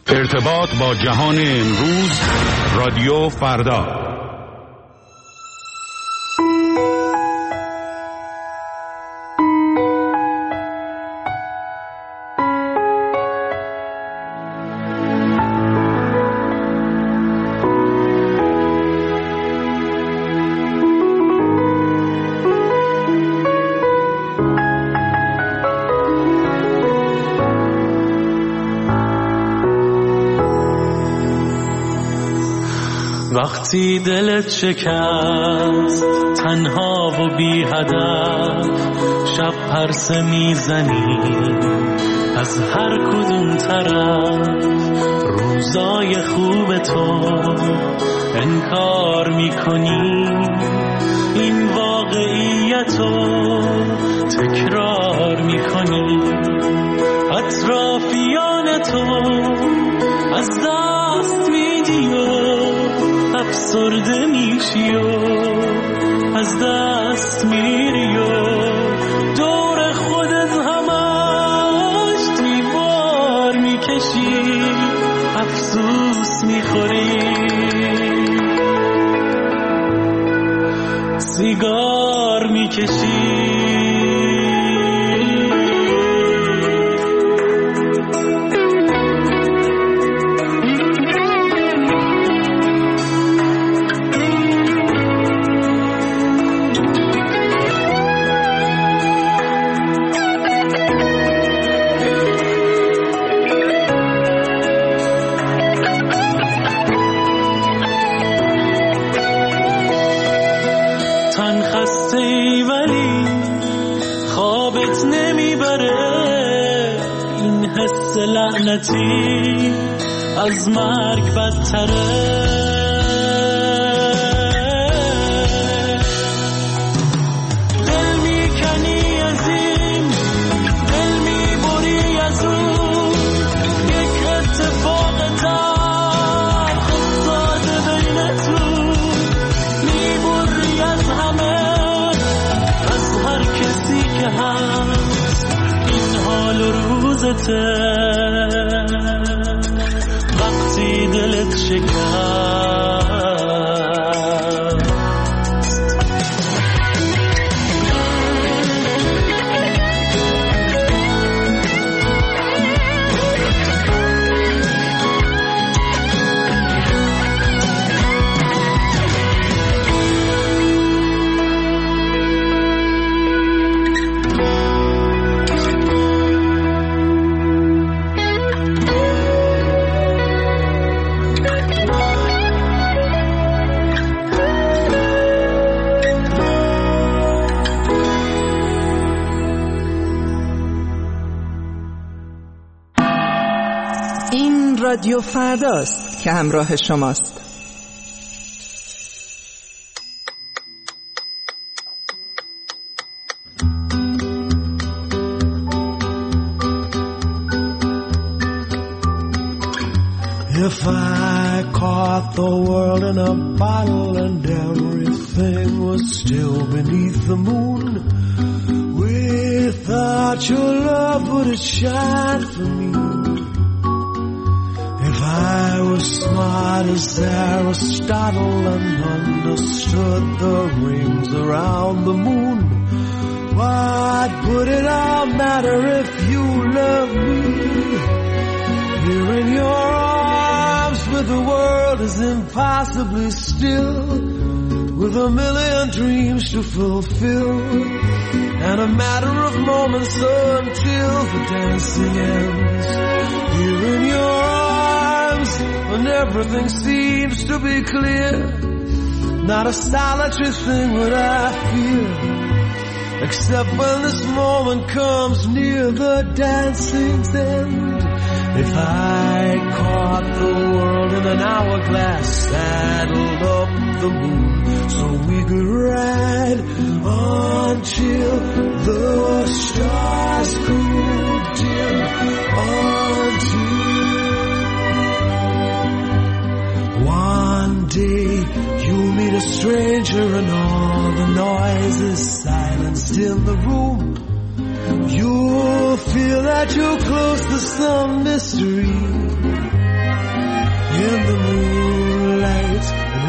ارتباط با جهان امروز، رادیو فردا. وقتی دلت شکست تنها و بی هدف، شب پرسه میزنی از هر کدوم طرف، روزای خوب تو انکار میکنی، این واقعیتو تکرار میکنی، اطرافیان تو از دست میدی و افسرده میشی و از دست میری و دور خودت همش دیوار میکشی، افسوس میخوری، سیگار میکشی. لعنتی از مرگ بدتره، دل میکنی از این، دل میبری از اون، یک اتفاق تلخ افتاده بینتون، میبری از همه، از هر کسی که هست، این حال و روزته. وقتی دلت شکست رادیو فرداست که همراه شماست. If I caught the world in a bottle and everything was still beneath the moon, without your love would it shine for me? If I was smart as Aristotle and understood the rings around the moon, what would it all matter if you loved me? Here in your arms with the world is impossibly still, with a million dreams to fulfill, and a matter of moments until the dancing ends. Here in your arms when everything seems to be clear, not a solitary thing would I fear, except when this moment comes near the dancing's end. If I caught the world in an hourglass, saddled up the moon so we could ride until the stars grew dim, until one day you meet a stranger and all the noise is silenced in the room. You'll feel that you're close to some mystery,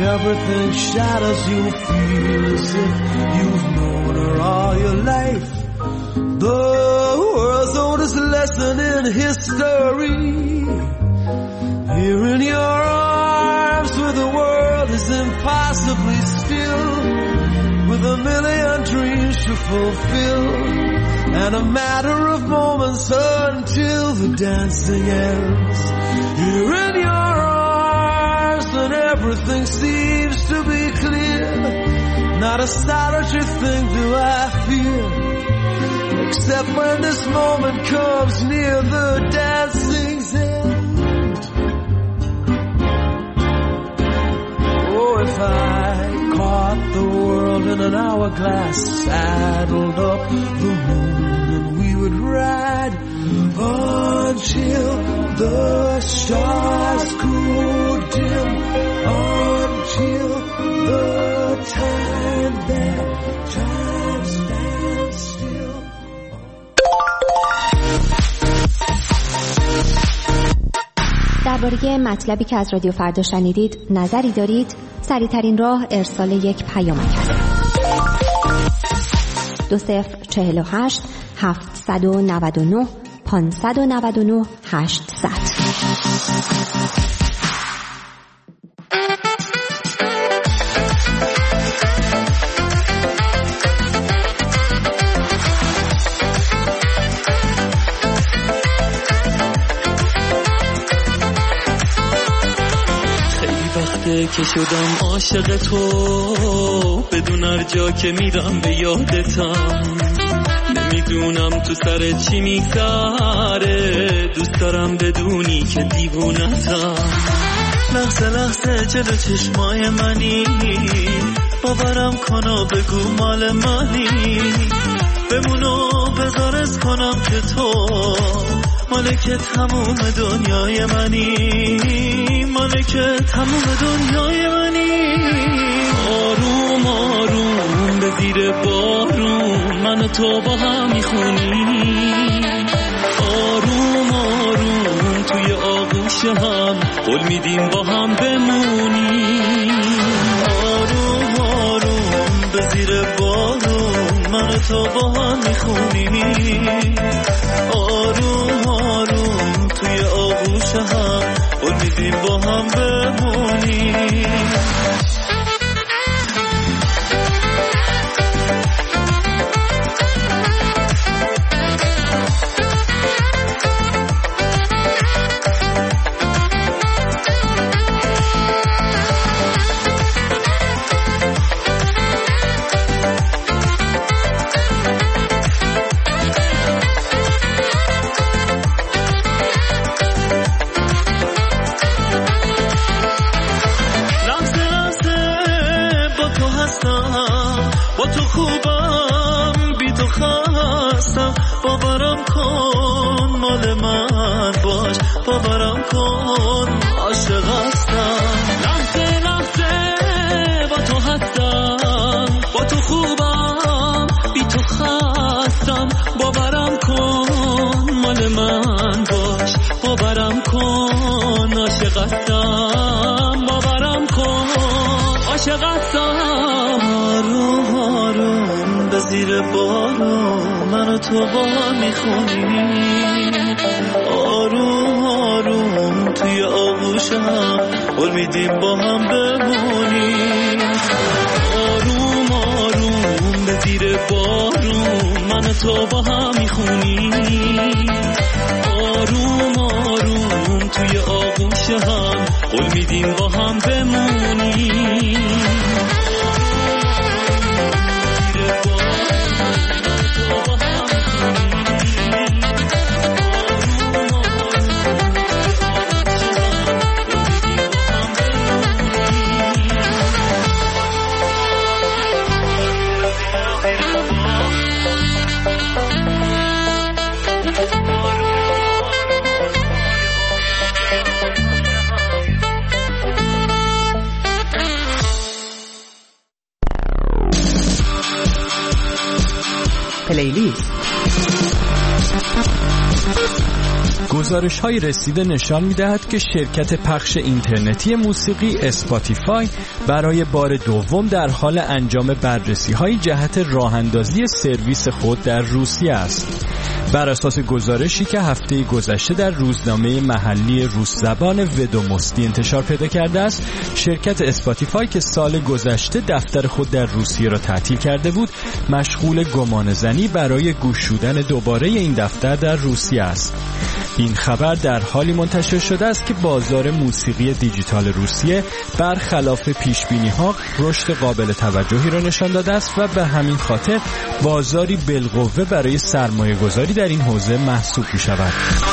everything shatters, you feel as if you've known her all your life. The world's oldest lesson in history, here in your arms where the world is impossibly still, with a million dreams to fulfill, and a matter of moments until the dancing ends. Here in your arms when everything seems to be clear, not a solitary thing do I fear, except when this moment comes near the dancing's end. Oh, if I caught the world in an hourglass, saddled up the moon, and we would ride until the stars grew dim, until the time stands still. درباره مطلبی که از رادیو فردا شنیدید نظری دارید؟ سریع‌ترین راه ارسال یک پیامک است. 2048 799 599 800. که شدم عاشق تو، بدون هر جا که میرم به یادتم، نمیدونم تو سر چی میگذره، دوست دارم بدونی که دیوونتم. لحظه لحظه جلو چشمای منی، باورم کن و بگو مال منی، بمونو بذارت کنم که تو مالک تموم دنیای منی، مالک تموم دنیای منی. آروم آروم به زیر بارون من و تو با هم میخونی، آروم آروم توی آغوش هم قول میدیم با هم بمونی، آروم آروم به زیر بارون من و تو با هم میخونی، آروم آروم توی آغوش هم قول میدیم با هم بمونی. با تو خوبم بی تو خستم، باورم کن مال من باش، باورم کن عاشق هستم. لحظه لحظه با تو هستم، با تو خوبم بی تو خستم، باورم کن مال من باش، باورم کن عاشق هستم، باورم کن عاشق هستم. آروم آروم به زیر بارون من و تو با هم میخونیم، آروم آروم توی آغوش هم قول میدیم با هم بمونیم، آروم آروم به زیر بارون من و تو با هم میخونیم، آروم آروم توی آغوش هم قول میدیم با هم بمونیم. گزارش‌های رسیده نشان می‌دهد که شرکت پخش اینترنتی موسیقی اسپاتیفای برای بار دوم در حال انجام بررسی‌های جهت راه‌اندازی سرویس خود در روسیه است. بر اساس گزارشی که هفته گذشته در روزنامه محلی روس زبان ودوموستی انتشار پیدا کرده است، شرکت اسپاتیفای که سال گذشته دفتر خود در روسیه را تعطیل کرده بود، مشغول گمانه‌زنی برای گشودن دوباره این دفتر در روسیه است. این خبر در حالی منتشر شده است که بازار موسیقی دیجیتال روسیه برخلاف پیشبینی‌ها رشد قابل توجهی را نشان داده است و به همین خاطر بازاری بالقوه برای سرمایه‌گذاری در این حوزه محسوب می‌شود.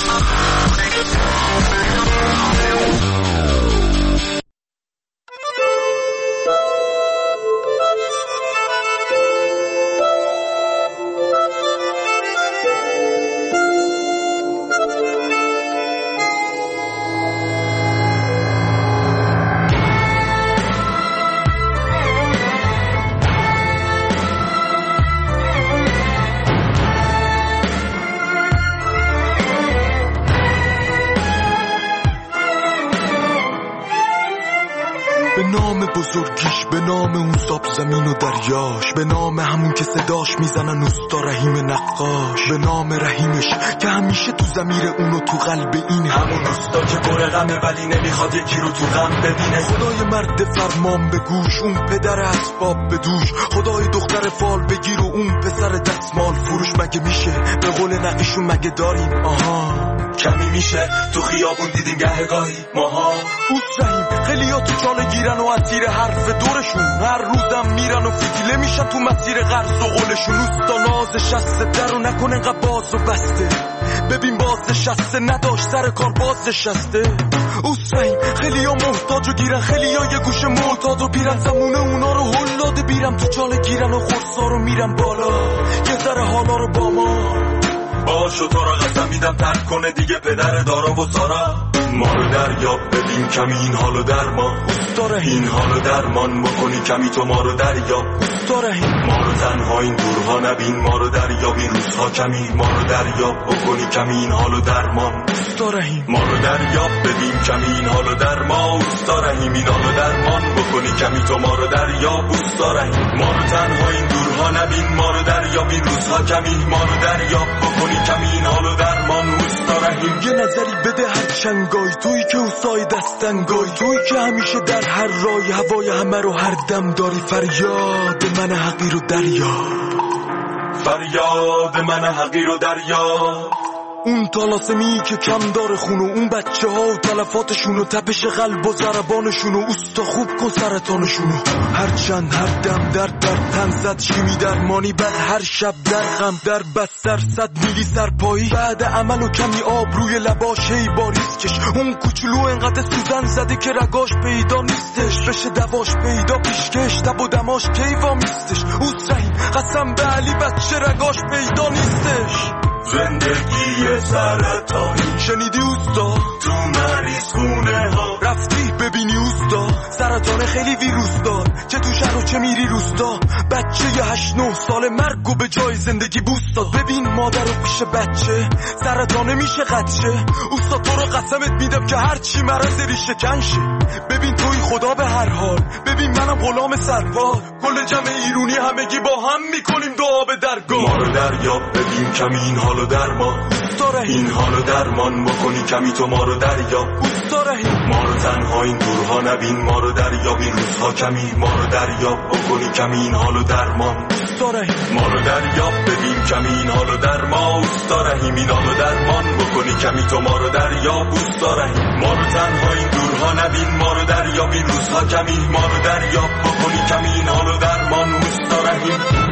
به نام بزرگیش، به نام اون ساب زمین و دریاش، به نام همون که صداش میزنن اوستا رحیم نقاش، به نام رحیمش که همیشه تو ضمیر اونو تو قلب این همون اوستا که پر غمه ولی نمیخواد یکی رو تو غم ببینه. خدای مرد فرمان به گوش، اون پدر اسباب به دوش، خدای دختر فال بگیر و اون پسر دستمال فروش. مگه میشه به قول نقیشون مگه داریم آها کمی میشه تو خیابون دیدیم گهگاهی ماها اوست رحیم. خیلی ها تو چاله گیرن و اسیر حرف دورشون، هر روزم میرن و فیتیله میشن تو مسیر قرض و قولشون. اوستا ناز شسته در و نکن انقدر باز و بسته، ببین باز نشسته نداشت سر کار باز نشسته. اوست رحیم خیلی ها محتاج و گیرن، خیلی ها یه گوشه معتاد و بیرن، زمونه اونا رو هل داده بیرم تو چاله گیرن و خورسا رو میرن بالا یه ذره حالا رو با ما باشو. تو را قسم میدم ترک کنه دیگه پدر دارا و سارا. ما رو دریاب ببین کمی این حالو درمان، این حالو درمان بکنی کمی تو ما رو دریاب. ما رو تنها این دورها نبین، ما رو دریاب این روزها کمی، ما رو دریاب بکنی کمی این حالو درمان. ما رو دریاب ببین کمی این حالو درمان، این حالو درمان بکنی کمی تو ما رو دریاب. ما رو تنها این دورها نبین، ما رو دریاب این روزها کمی، ما رو دریاب بکنی کمی این حالو درمان. یه نظری بده هر چنگای، توی که اوسای دستنگای، توی که همیشه در هر رای هوای همه رو هر دم داری. فریاد من حقیر و دریا، فریاد من حقیر و دریا. اون طلاسمی که کم داره خونو، اون بچه ها و تلفاتشون و تپش قلب و ضربانشون و اوستا خوب کن سرطانشونو. هر چند هر دم در تن زد شیمی درمانی، بعد هر شب در غم در بستر 100 میلی سرپایی، بعد عمل و کمی آب روی لباش هی باریسکش. اون کوچولو انقدر سوزن زده که رگاش پیدا نیستش، بشه دواش پیدا پیشکش تب و دماش کیوا میستش. اوست رحیم قسم به علی بچه رگاش پیدا نیستش. زندگی سرطانی شنیدی اوستا تو مریض خونه ها، رفتی ببینی اوستا سرطان خیلی ویروس دار، چه تو شهر و چه میری روستا. بچه 8-9 ساله مرگ و به جای زندگی بوست داد. ببین مادر و پیش بچه سرطانه میشه قدشه. اوستا تو رو قسمت میدم که هر چی مرض ریشه کنشه. ببین توی خدا به هر حال، ببین منم غلام سرپا، کل جمع ایرونی همگی با هم میکنیم دعا به درگاه. ما رو دریاب ببین کمی این حالو درمان، این حالو درمان بکنی کمی تو ما رو دریاب. ما رو تنها این دورها نبین، ما رو دریاب این روزها کمی، ما رو دریاب بکنی کمی این حالو درمان. ما رو دریاب ببین کمی این حالو درمان، این حالو درمان بکنی کمی تو ما رو دریاب. ما رو تنها این دورها نبین، ما رو دریاب این روزها کمی، ما رو دریاب بکنی کمی این حالو درمان.